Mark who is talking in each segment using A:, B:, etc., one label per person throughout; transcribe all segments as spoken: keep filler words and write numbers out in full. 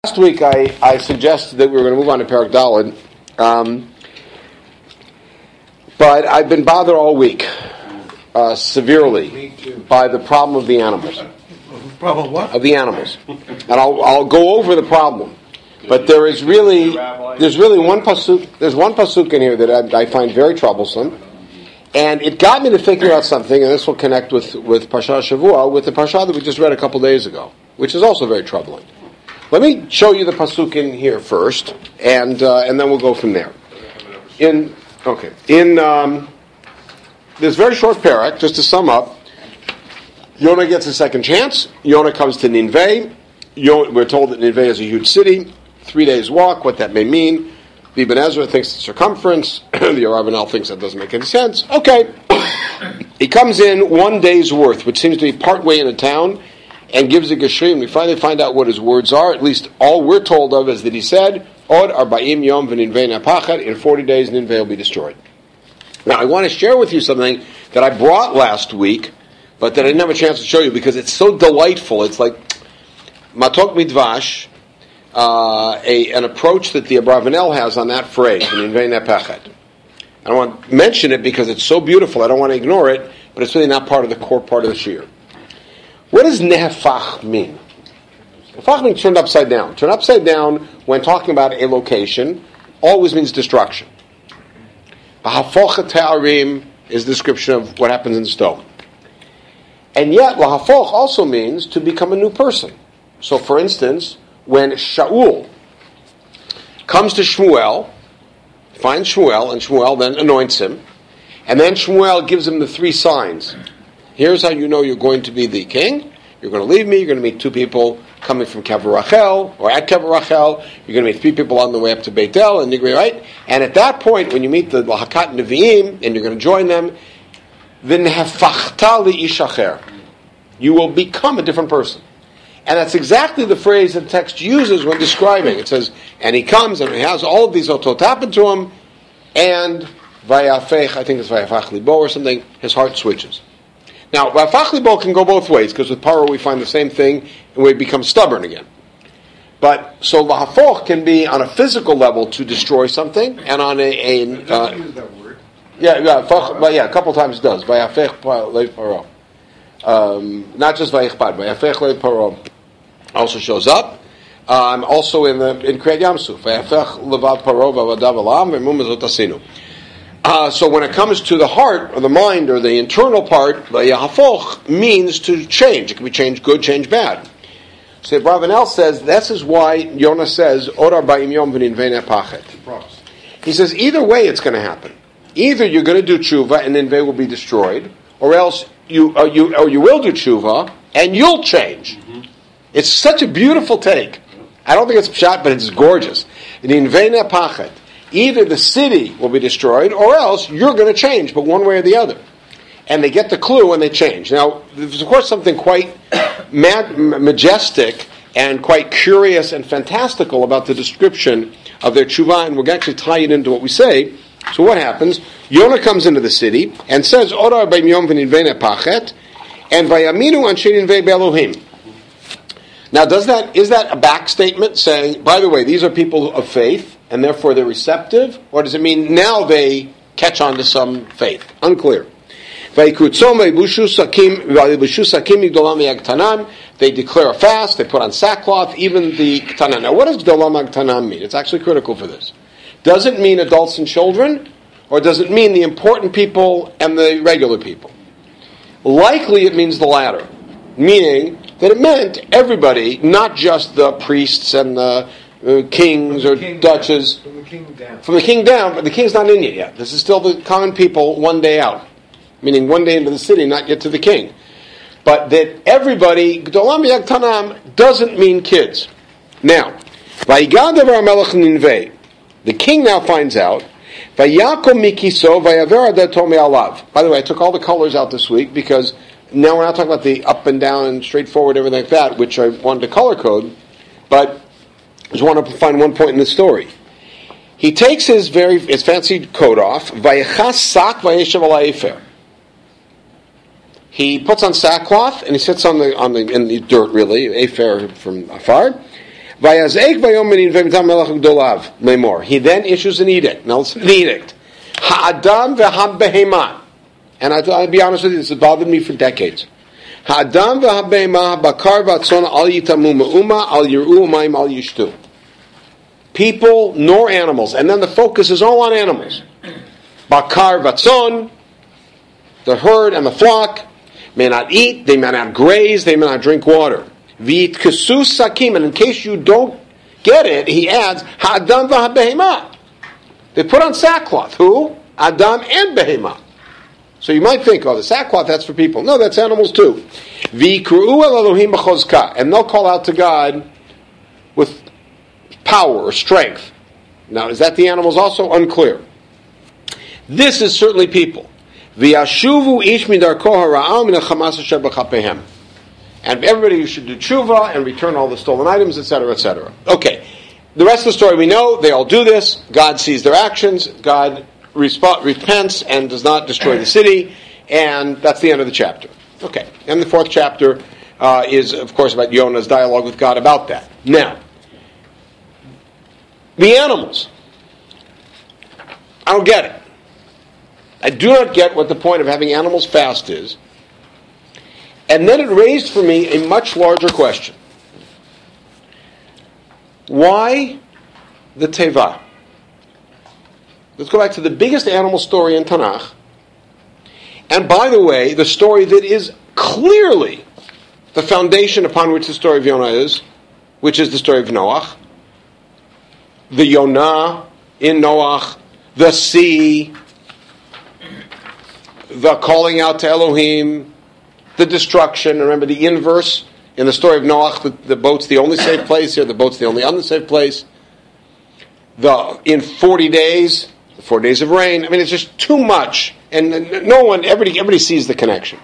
A: Last week I, I suggested that we were going to move on to Perek Daled, um, but I've been bothered all week, uh, severely, by the problem of the animals.
B: Problem what?
A: Of the animals. And I'll, I'll go over the problem. But there is really, there's really one pasuk, there's one pasuk in here that I, I find very troublesome. And it got me to thinking about something, and this will connect with, with Parsha Shavua, with the Parsha that we just read a couple days ago, which is also very troubling. Let me show you the pasuk in here first, and uh, and then we'll go from there. In okay, in um, this very short parak, just to sum up, Yonah gets a second chance. Yonah comes to Nineveh. Yonah, we're told that Nineveh is a huge city, three days walk. What that may mean. The Ibn Ezra thinks it's circumference. The Aravnel thinks that doesn't make any sense. Okay, he comes in one day's worth, which seems to be partway in a town, and gives a geshrim. We finally find out what his words are. At least all we're told of is that he said, Od arba'im yom v'ninvei napachat, in forty days Nineveh will be destroyed. Now I want to share with you something that I brought last week, but that I didn't have a chance to show you because it's so delightful. It's like matok midvash, uh, a, an approach that the Abravanel has on that phrase, v'ninvei napachat. I don't want to mention it because it's so beautiful, I don't want to ignore it, but it's really not part of the core part of the shiur. What does nehefach mean? Nehefach means turned upside down. Turned upside down, when talking about a location, always means destruction. Lahafoch ta'arim is the description of what happens in stone. And yet, lahafoch also means to become a new person. So, for instance, when Shaul comes to Shmuel, finds Shmuel, and Shmuel then anoints him, and then Shmuel gives him the three signs. Here's how you know you're going to be the king. You're going to leave me. You're going to meet two people coming from Kever Rachel, or at Kever Rachel. You're going to meet three people on the way up to Beit El, and you're right. And at that point, when you meet the Lahakat Nevi'im, and you're going to join them, then Nehefachta li'ish acher. You will become a different person. And that's exactly the phrase that the text uses when describing. It says, and he comes, and he has all of these otot happen to him, and Vayafech, I think it's Vayafach libo or something, his heart switches. Now, Vayafach libo can go both ways, because with Paro we find the same thing, and we become stubborn again. But, so Lahafoch can be on a physical level to destroy something, and on a... a
B: it doesn't
A: uh,
B: use that word.
A: Yeah, yeah, fach, but yeah, a couple times it does. Vayafech le'paro. Um, not just Vayichpad, Vayafech le'paro also shows up. Um, also in the in Kriyat Yamsuf, Vayafech levad paro v'avadav alam v'mum mezot asinu. Uh, so when it comes to the heart, or the mind, or the internal part, Vayahafoch means to change. It can be change good, change bad. So Abravanel says, this is why Yonah says, Od arba'im yom v'ninvei napachet. He says, either way it's going to happen. Either you're going to do tshuva and Nineveh will be destroyed, or else you, or you, or you will do tshuva and you'll change. Mm-hmm. It's such a beautiful take. I don't think it's pshat, but it's gorgeous. Ninvei napachet. Either the city will be destroyed, or else you're going to change, but one way or the other. And they get the clue and they change. Now, there's of course something quite mag- majestic and quite curious and fantastical about the description of their tshuva, and we're going to actually tie it into what we say. So what happens? Yonah comes into the city and says, Odar b'im yom v'ninvei napachet, and vayaminu anshe ninvei be'elohim. Now, does that is that a back statement saying, by the way, these are people of faith, and therefore they're receptive? Or does it mean now they catch on to some faith? Unclear. They declare a fast, they put on sackcloth, even the ktanan. Now, what does gdolam agtanan mean? It's actually critical for this. Does it mean adults and children, or does it mean the important people and the regular people? Likely it means the latter, meaning that it meant everybody, not just the priests and the uh, kings or
B: king
A: duchess.
B: Down. From the king down.
A: From the king down, but the king's not in it yet. This is still the common people one day out, meaning one day into the city, not yet to the king. But that everybody, Gdolam Yagtanam, doesn't mean kids. Now, Vayigav Devar Melech Ninveh, the king now finds out, Vayakom Mikiso Vayaver Adato Me'alav. By the way, I took all the colors out this week because now we're not talking about the up and down and straightforward, everything like that, which I wanted to color code, but I just want to find one point in the story. He takes his very his fancy coat off, Vayechas Sak Vayeshav Ala Efer. He puts on sackcloth and he sits on the on the in the dirt, really, Efer from afar. Vayazek vayomerin v'mitam melech gdolav lemor. He then issues an edict. Now listen to the edict. Ha'adam v'ha'behema. And I, I'll be honest with you, this has bothered me for decades. Ha'adam v'ha'behema ha'bakar v'atzon al yitamu ma'uma al yir'u ma'im al yishtu. People nor animals. And then the focus is all on animals. Bakar v'atzon, the herd and the flock, may not eat, they may not graze, they may not drink water. V'itkesu sakim, and in case you don't get it, he adds, ha'adam v'ha'behema. They put on sackcloth. Who? Adam and behema. So you might think, oh, the sackcloth, that's for people. No, that's animals too. V'ikru'u el Elohim b'chozka, and they'll call out to God with power or strength. Now, is that the animals also? Unclear. This is certainly people. V'yashuvu ish midarko hara'am min al-chamas asher b'chapehem. And everybody should do tshuva and return all the stolen items, et cetera, et cetera. Okay. The rest of the story we know. They all do this. God sees their actions. God resp- repents and does not destroy the city. And that's the end of the chapter. Okay. And the fourth chapter uh, is, of course, about Yonah's dialogue with God about that. Now, the animals. I don't get it. I do not get what the point of having animals fast is. And then it raised for me a much larger question. Why the Teva? Let's go back to the biggest animal story in Tanakh. And by the way, the story that is clearly the foundation upon which the story of Yonah is, which is the story of Noach. The Yonah in Noach, the sea, the calling out to Elohim, the destruction. Remember the inverse in the story of Noach, the, the boat's the only safe place. Here, the boat's the only unsafe place. The in forty days, the four days of rain. I mean, it's just too much, and no one, everybody, everybody sees the connection.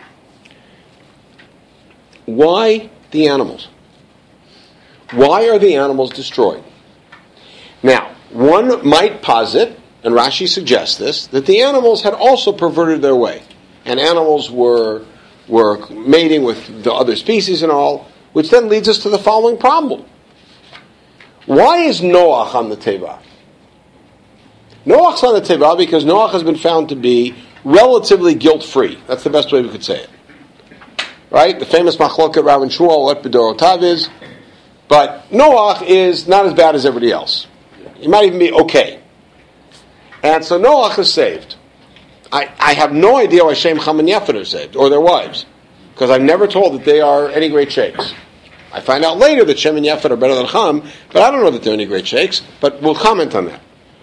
A: Why the animals? Why are the animals destroyed? Now, one might posit, and Rashi suggests this, that the animals had also perverted their way, and animals were were mating with the other species and all, which then leads us to the following problem. Why is Noach on the Teva? Noach's on the Teva because Noach has been found to be relatively guilt-free. That's the best way we could say it. Right? The famous Machloket Rav and Shmuel, what B'dorotav is. But Noach is not as bad as everybody else. He might even be okay. And so Noach is saved. I, I have no idea why Shem, Ham, and Yafet are saved, or their wives, because I'm never told that they are any great sheikhs. I find out later that Shem and Yafet are better than Ham, but I don't know that they're any great sheikhs, but we'll comment on that.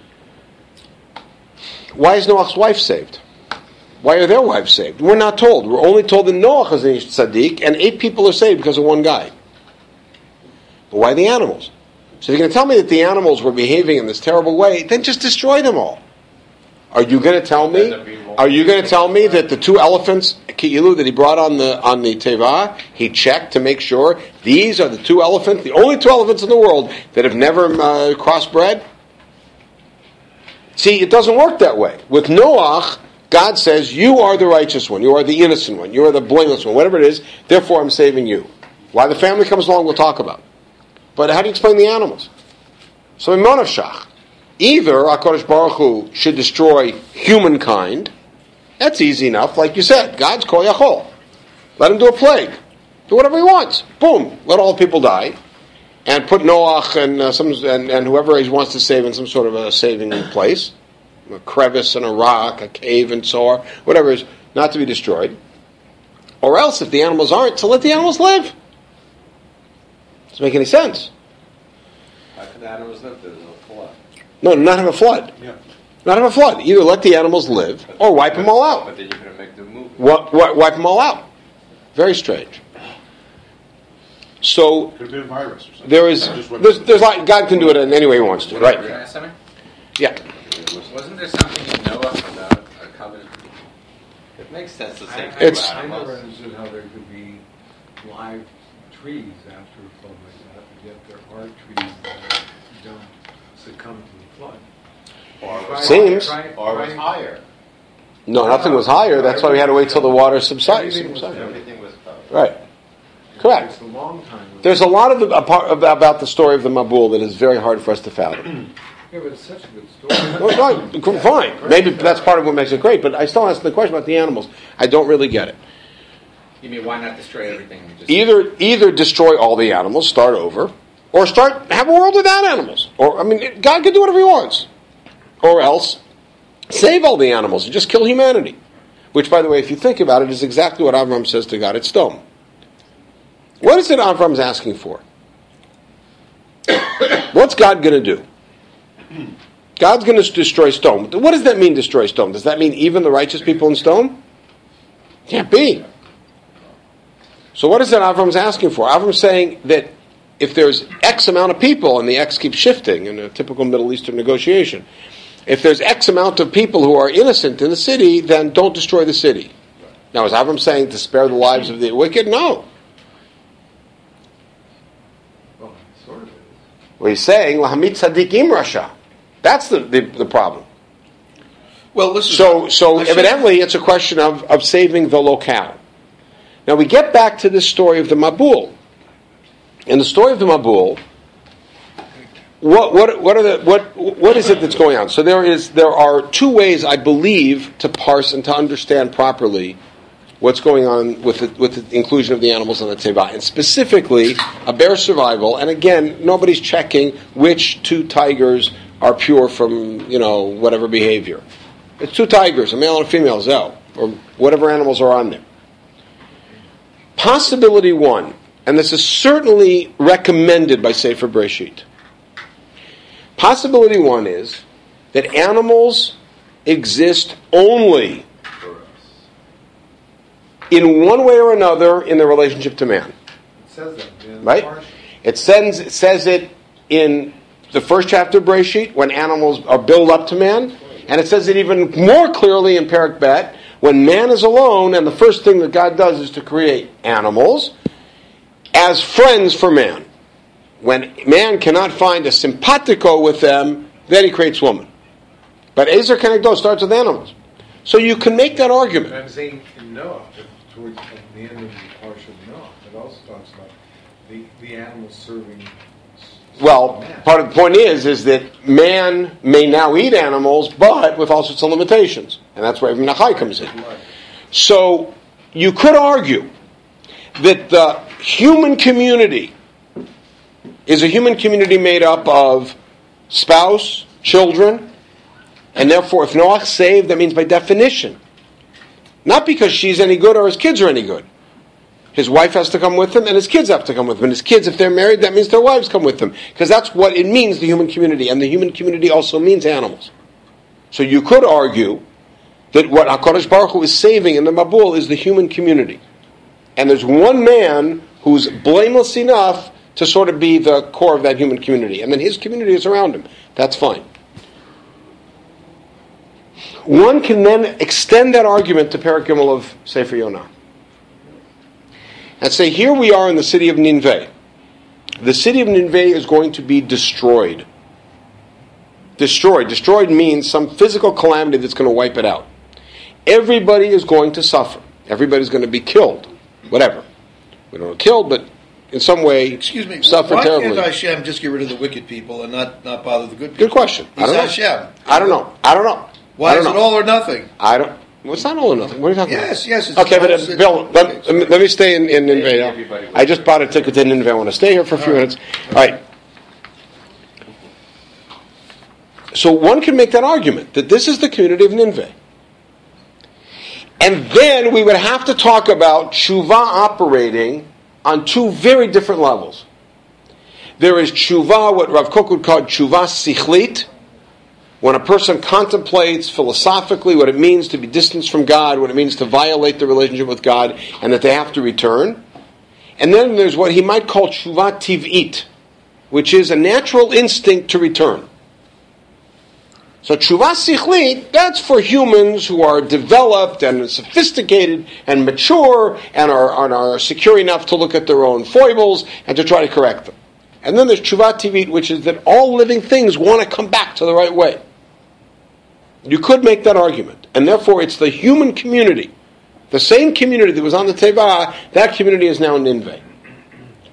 A: Why is Noach's wife saved? Why are their wives saved? We're not told. We're only told that Noach is a tzaddik, and eight people are saved because of one guy. But why the animals? So if you're going to tell me that the animals were behaving in this terrible way, then just destroy them all. Are you going to tell me? Are you going to tell me that the two elephants, Ki'ilu, that he brought on the on the Teva, he checked to make sure these are the two elephants, the only two elephants in the world that have never uh, crossbred? See, it doesn't work that way. With Noach, God says, you are the righteous one, you are the innocent one, you are the blameless one, whatever it is, therefore I'm saving you. Why the family comes along, we'll talk about. But how do you explain the animals? So in Monafshach, either HaKadosh Baruch Hu should destroy humankind. That's easy enough, like you said. God's Kol Yachol. Let him do a plague. Do whatever he wants. Boom. Let all the people die. And put Noach and, uh, some, and, and whoever he wants to save in some sort of a saving place. A crevice and a rock, a cave and so on. Whatever is not to be destroyed. Or else, if the animals aren't, to let the animals live. Doesn't make any sense.
C: How can the animals live? There's no flood.
A: No, not have a flood.
C: Yeah.
A: Not have a flood. Either let the animals live or wipe them all out.
C: But then you're going to make them move.
A: What, what, wipe them all out. Very strange. So
D: Could have been a virus or something.
A: there is there's, there's like God can do it in any way he wants to,
C: Can
A: right?
C: I ask something?
A: Yeah.
C: Wasn't there something in Noah about a covenant? It makes sense to say
B: I,
A: It's-
B: I, I never
C: animals.
B: understood how there could be live trees after a flood like that, but yet there are trees that don't succumb to the flood.
D: Or
B: Try-
A: Seems.
B: try-
D: or was
B: try-
D: higher.
A: No, nothing was higher. That's why we had to wait till the water subsides.
B: Everything was
A: subsided.
C: Everything was covered.
A: Right. Correct.
B: It's a long time.
A: There's a lot of the, about the story of the Mabul that is very hard for us to fathom.
B: Yeah, but it's such a good story.
A: Well, fine, fine. Maybe that's part of what makes it great, but I still ask the question about the animals. I don't really get it.
C: You mean, why not destroy everything? And just
A: Either either destroy all the animals, start over, or start have a world without animals. Or I mean, God can do whatever He wants. Or else save all the animals and just kill humanity. Which, by the way, if you think about it, is exactly what Avram says to God at Stone. What is it Avram's asking for? What's God going to do? God's going to destroy Stone. What does that mean, destroy Stone? Does that mean even the righteous people in Stone? Can't be. So what is it Avram's asking for? Avram's saying that if there's X amount of people, and the X keeps shifting in a typical Middle Eastern negotiation, if there's X amount of people who are innocent in the city, then don't destroy the city. Now, is Avram saying to spare the lives of the wicked? No.
B: Well, sort of is.
A: Well, he's saying, Lahamit Tzadikim Rasha. That's the, the, the problem.
D: Well, listen.
A: So, so
D: I should-
A: evidently, it's a question of, of saving the locale. Now, we get back to this story of the Mabul. In the story of the Mabul, what what what are the what what is it that's going on? So there is there are two ways, I believe, to parse and to understand properly what's going on with the, with the inclusion of the animals on the Teva, and specifically a bear survival. And again, nobody's checking which two tigers are pure from, you know, whatever behavior. It's two tigers, a male and a female, Zel, or whatever animals are on there. Possibility one, and this is certainly recommended by Sefer Breshit. Possibility one is that animals exist only in one way or another in their relationship to man.
B: It says that. Yeah,
A: Right?
B: Marsh.
A: It sends, it says it in the first chapter of Breshit when animals are built up to man, and it says it even more clearly in Perek Bet when man is alone, and the first thing that God does is to create animals as friends for man. When man cannot find a simpatico with them, then he creates woman. But Ezer Kenegdo starts with animals. So you can make that
B: And
A: argument.
B: I'm saying in Noah, that towards the end of the Parsha of Noah, it also talks about the, the animals serving.
A: Well,
B: man.
A: part of the point is, is that man may now eat animals, but with all sorts of limitations. And that's where Ibn Achai comes in. So you could argue that the human community is a human community made up of spouse, children, and therefore if Noah's saved, that means by definition. Not because she's any good or his kids are any good. His wife has to come with him, and his kids have to come with him. And his kids, if they're married, that means their wives come with them. Because that's what it means, the human community. And the human community also means animals. So you could argue that what HaKadosh Baruch Hu is saving in the Mabul is the human community. And there's one man who's blameless enough to sort of be the core of that human community. And then his community is around him. That's fine. One can then extend that argument to Perek Gimel of Sefer Yonah. And say, here we are in the city of Nineveh. The city of Nineveh is going to be destroyed. Destroyed. Destroyed means some physical calamity that's going to wipe it out. Everybody is going to suffer. Everybody's going to be killed. Whatever. We don't know killed, but in some way
D: Excuse me.
A: suffer
D: Why
A: terribly.
D: can't Hashem just get rid of the wicked people and not, not bother the good people?
A: Good question. I
D: He's
A: don't know.
D: Hashem.
A: I don't know. I don't know.
D: Why
A: I don't
D: is it
A: know.
D: all or nothing?
A: I don't. Well, it's not all or nothing. What are you talking
D: Yes,
A: about?
D: yes. It's
A: Okay, but uh,
D: it's-
A: Bill, let,
D: okay,
A: let me- let me stay in, in Nineveh
C: Everybody
A: now.
C: was
A: I just bought a ticket to Nineveh. I want to stay here for a few
D: All right.
A: minutes. All right. So one can make that argument that this is the community of Nineveh. And then we would have to talk about tshuva operating on two very different levels. There is tshuva, what Rav Kook would call tshuva sichlit, when a person contemplates philosophically what it means to be distanced from God, what it means to violate the relationship with God, and that they have to return. And then there's what he might call tshuva tiv'it, which is a natural instinct to return. So tshuva sichlit, that's for humans who are developed and sophisticated and mature and are, and are secure enough to look at their own foibles and to try to correct them. And then there's tshuva tiv'it, which is that all living things want to come back to the right way. You could make that argument. And therefore it's the human community, the same community that was on the Teva, that community is now in Nineveh.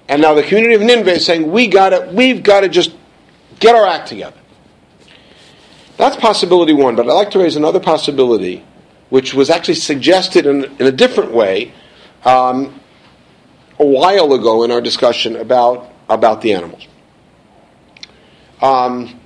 A: And now the community of Nineveh is saying, we gotta, we've got to just get our act together. That's possibility one, but I'd like to raise another possibility, which was actually suggested in, in a different way um, a while ago in our discussion about, about the animals. Um,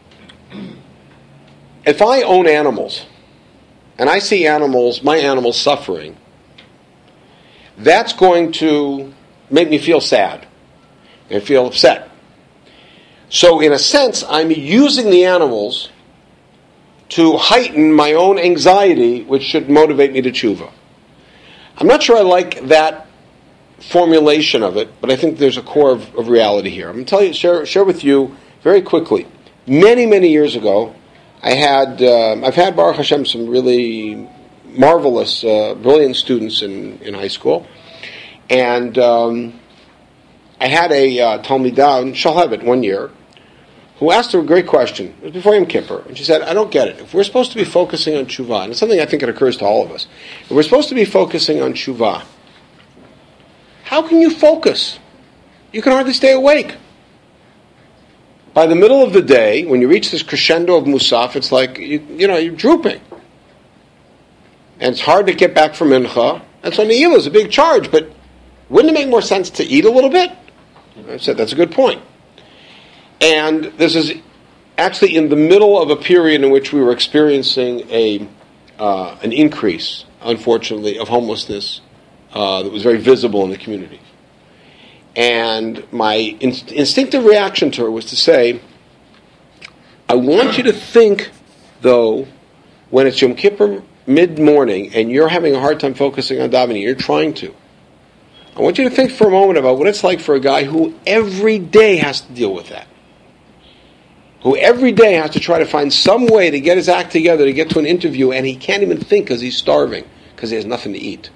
A: if I own animals, and I see animals, my animals suffering, that's going to make me feel sad and feel upset. So in a sense, I'm using the animals to heighten my own anxiety, which should motivate me to tshuva. I'm not sure I like that formulation of it, but I think there's a core of, of reality here. I'm going to tell you, share, share with you very quickly. Many, many years ago, I had, uh, I've had, Baruch Hashem, some really marvelous, uh, brilliant students in, in high school. And um, I had a uh, Talmidah in Shalhevet one year who asked her a great question. It was before Yom Kippur. And she said, I don't get it. If we're supposed to be focusing on tshuva, and it's something I think that occurs to all of us, if we're supposed to be focusing on tshuva, how can you focus? You can hardly stay awake. By the middle of the day, when you reach this crescendo of Musaf, it's like, you, you know, you're drooping. And it's hard to get back from Mincha. And so Ne'ilah is a big charge, but wouldn't it make more sense to eat a little bit? I said, that's a good point. And this is actually in the middle of a period in which we were experiencing a uh, an increase, unfortunately, of homelessness uh, that was very visible in the community. And my in- instinctive reaction to her was to say, I want you to think, though, when it's Yom Kippur mid-morning and you're having a hard time focusing on davening, you're trying to, I want you to think for a moment about what it's like for a guy who every day has to deal with that. Who every day has to try to find some way to get his act together to get to an interview, and he can't even think because he's starving, because he has nothing to eat.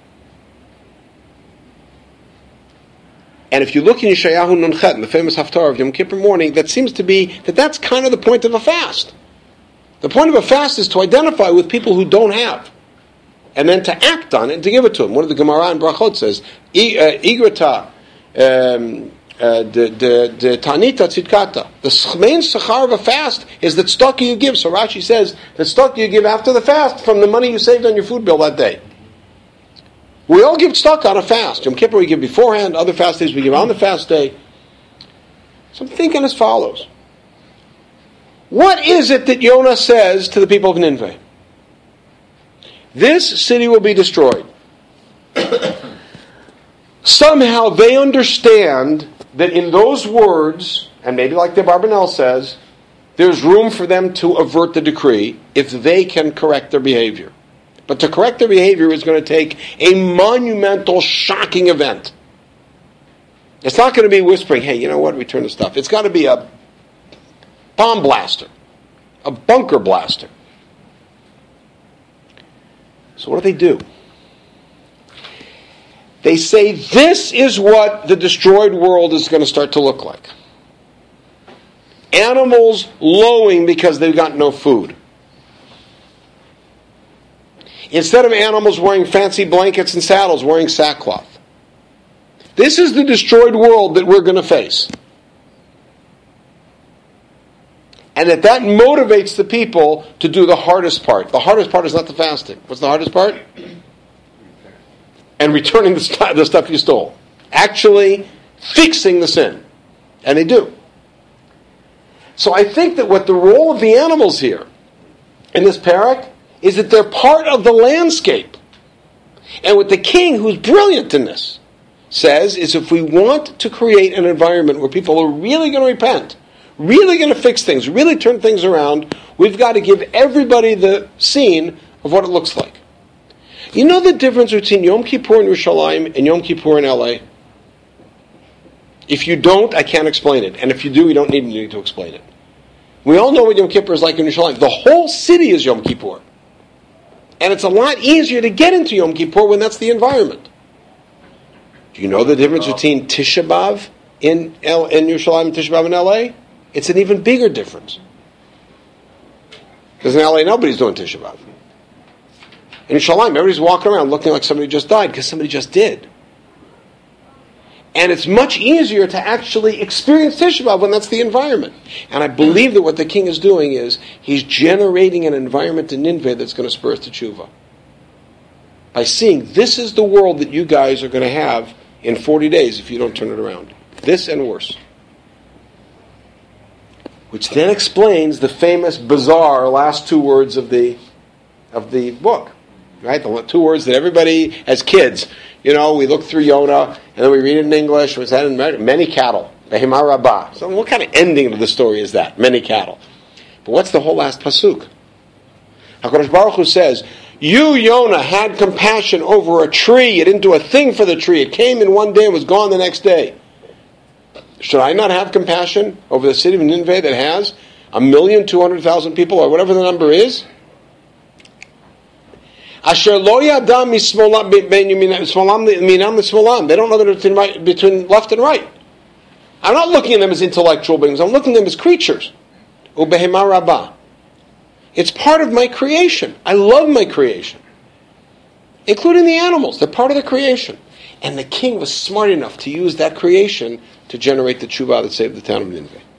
A: And if you look in Yeshayahu Nunchet, in the famous Haftarah of Yom Kippur morning, that seems to be that that's kind of the point of a fast. The point of a fast is to identify with people who don't have, and then to act on it and to give it to them. One of the Gemara in Brachot says, Igrata, um, the Tanita Tzidkata. The main sechar of a fast is that tzedakah you give. So Rashi says that tzedakah you give after the fast from the money you saved on your food bill that day. We all give tzedakah on a fast. Yom Kippur we give beforehand. Other fast days we give on the fast day. So I'm thinking as follows. What is it that Yonah says to the people of Nineveh? This city will be destroyed. Somehow they understand that in those words, and maybe like the Barbanel says, there's room for them to avert the decree if they can correct their behavior. But to correct their behavior is going to take a monumental, shocking event. It's not going to be whispering, hey, you know what, return the stuff. It's got to be a bomb blaster, a bunker blaster. So what do they do? They say this is what the destroyed world is going to start to look like. Animals lowing because they've got no food. Instead of animals wearing fancy blankets and saddles, wearing sackcloth. This is the destroyed world that we're going to face. And that that motivates the people to do the hardest part. The hardest part is not the fasting. What's the hardest part? And returning the, st- the stuff you stole. Actually fixing the sin. And they do. So I think that what the role of the animals here in this parak is that they're part of the landscape. And what the king, who's brilliant in this, says is if we want to create an environment where people are really going to repent, really going to fix things, really turn things around, we've got to give everybody the scene of what it looks like. You know the difference between Yom Kippur in Yerushalayim and Yom Kippur in L A? If you don't, I can't explain it. And if you do, you don't need me to explain it. We all know what Yom Kippur is like in Yerushalayim. The whole city is Yom Kippur. And it's a lot easier to get into Yom Kippur when that's the environment. Do you know the difference between Tisha B'Av in, L- in Yerushalayim and Tisha B'Av in L A? It's an even bigger difference. Because in L A, nobody's doing Tisha B'Av. In Yerushalayim, everybody's walking around looking like somebody just died because somebody just did. And it's much easier to actually experience Tisha B'Av when that's the environment. And I believe that what the king is doing is he's generating an environment in Nineveh that's going to spur us to tshuva. By seeing this is the world that you guys are going to have in forty days if you don't turn it around. This and worse. Which then explains the famous, bizarre last two words of the of the book. Right? The two words that everybody, as kids, you know, we look through Yonah, and then we read it in English, we said, many cattle. Behemah rabbah. So what kind of ending to the story is that? Many cattle. But what's the whole last pasuk? HaKadosh Baruch Hu says, you, Yonah, had compassion over a tree. You didn't do a thing for the tree. It came in one day and was gone the next day. Should I not have compassion over the city of Nineveh that has a million, two hundred thousand people, or whatever the number is? Asher lo yadam mismolam minam mismolam. They don't know the difference between left and right. I'm not looking at them as intellectual beings. I'm looking at them as creatures. Ubehema rabbah. It's part of my creation. I love my creation, including the animals. They're part of the creation. And the king was smart enough to use that creation to generate the tshuva that saved the town of Nineveh.